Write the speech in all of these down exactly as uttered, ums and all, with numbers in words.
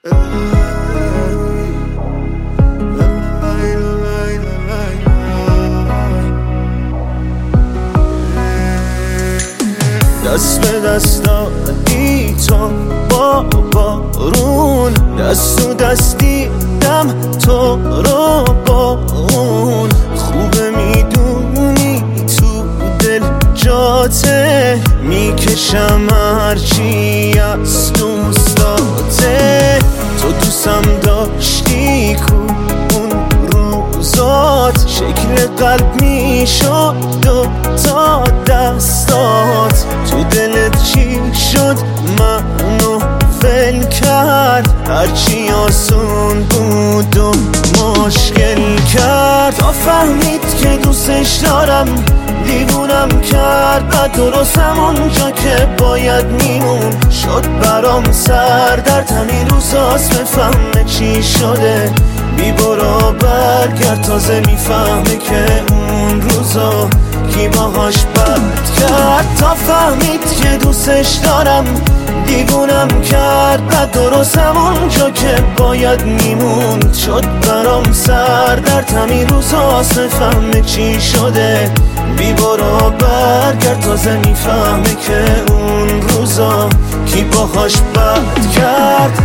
دست به دست دادی تو با بارون، دست و دستی دم تو رو با اون. خوبه میدونی تو دل جاته، میکشم هرچی از دوستاته. تو دوستم داشتی کو اون روزات، شکل قلب میشد دو تا دستات. تو دلت چی شد منو ول کرد، هرچی آسون بود و مشکل کرد. تا فهمید که دوستش دارم دیوونم کرد، بعد درست همونجا که باید میمون شد برام سر درد. همین روزاست بفهمه چی شده، بی برو برگرد. تازه میفهمه که اون روزا کی باهاش بد کرد. تا فهمید که دوستش دارم دیوونم کرد، بعد درست همونجا که باید میموند شد برام سر درد. همین روزاست بفهمه چی شده، بی برو برگرد. تازه میفهمه که اون روزا کی باهاش بد کرد.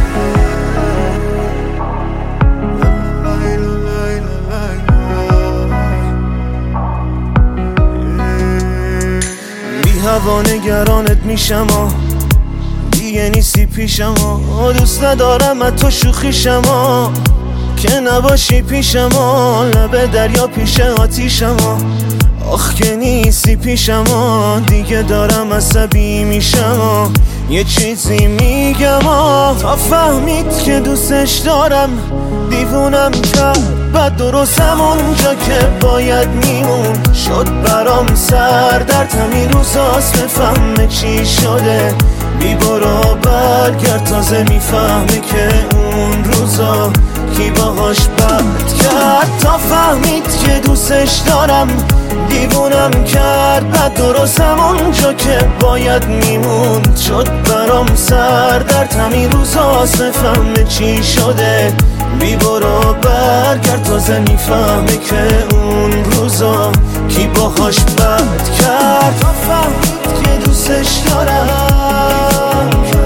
هوا نگرانت میشم و دیگه نیستی پیشم و دوست ندارم از تو شوخیشم و که نباشی پیشم و لب دریا پیش آتیشم و آخ که نیستی پیشم و دیگه دارم عصبی میشم و یه چیزی میگم و تا فهمید که دوستش دارم دیوونم کرد، بعد درست همونجا که باید میمون شد برام سر درد. همین روزاست بفهمه چی شده، بی برو برگرد. تازه میفهمه که اون روزا کی باهاش بد کرد. تا فهمید که دوستش دارم دیوونم کرد، بعد درست همونجا که باید میموند شد برام سر درد. همین روزاست بفهمه چی شده، بی برو برگرد. تازه میفهمه که اون روزا کی باهاش بد کرد. تا فهمید که دوستش دارم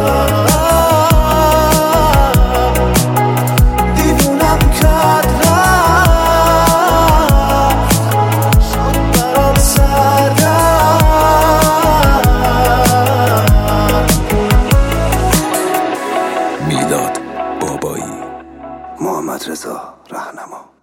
دیوونم کرد، شد برام سر درد. میلاد بابایی، محمد رضا رهنما.